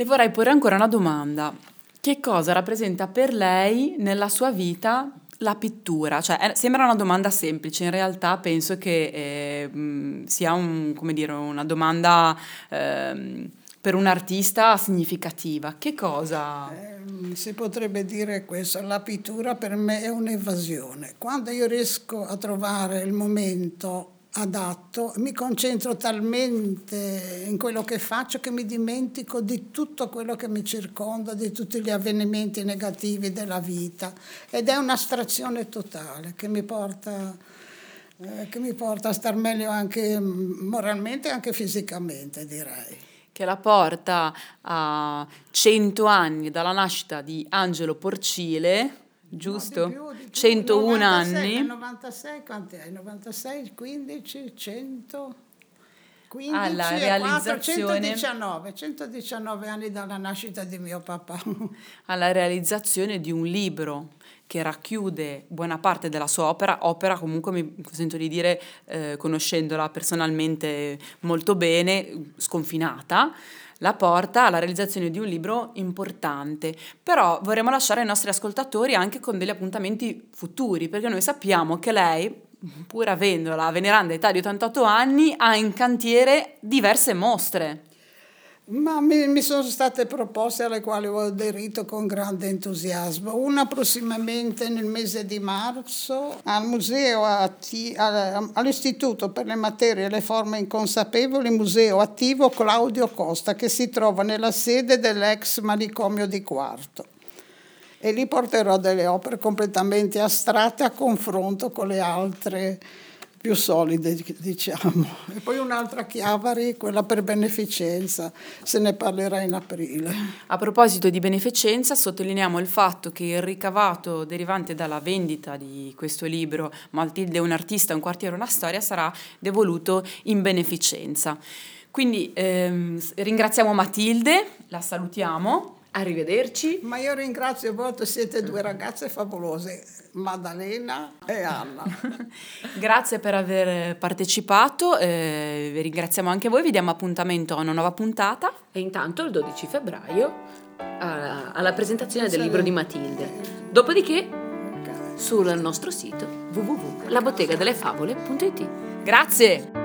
Le vorrei porre ancora una domanda. Che cosa rappresenta per lei nella sua vita la pittura? Cioè, sembra una domanda semplice, in realtà penso che sia come dire, una domanda per un artista significativa. Che cosa? Si potrebbe dire questo, la pittura per me è un'evasione. Quando io riesco a trovare il momento adatto, mi concentro talmente in quello che faccio che mi dimentico di tutto quello che mi circonda, di tutti gli avvenimenti negativi della vita, ed è un'astrazione totale che mi porta a star meglio anche moralmente e anche fisicamente, direi. Che la porta a 100 anni dalla nascita di Angelo Porcile, giusto? No, di più, 101 96, anni. 96, quanti hai? 96, 15, 100, Alla 15 e 4, realizzazione 119 anni dalla nascita di mio papà. alla realizzazione di un libro che racchiude buona parte della sua opera comunque mi sento di dire, conoscendola personalmente molto bene, sconfinata, la porta alla realizzazione di un libro importante. Però vorremmo lasciare ai nostri ascoltatori anche con degli appuntamenti futuri, perché noi sappiamo che lei, pur avendo la veneranda età di 88 anni, ha in cantiere diverse mostre. Ma mi sono state proposte alle quali ho aderito con grande entusiasmo. Una prossimamente nel mese di marzo al museo all'Istituto per le materie e le forme inconsapevoli, museo attivo Claudio Costa, che si trova nella sede dell'ex manicomio di Quarto. E lì porterò delle opere completamente astratte a confronto con le altre più solide, diciamo. E poi un'altra Chiavari, quella per beneficenza, se ne parlerà in aprile. A proposito di beneficenza, sottolineiamo il fatto che il ricavato derivante dalla vendita di questo libro, Matilde è un artista, un quartiere, una storia, sarà devoluto in beneficenza. Quindi ringraziamo Matilde, la salutiamo. Arrivederci. Ma io ringrazio voi, siete due ragazze favolose, Maddalena e Anna. Grazie per aver partecipato, ringraziamo anche voi, vi diamo appuntamento a una nuova puntata. E intanto il 12 febbraio alla presentazione del libro di Matilde. Dopodiché sul nostro sito www.labottegadelefavole.it. Grazie!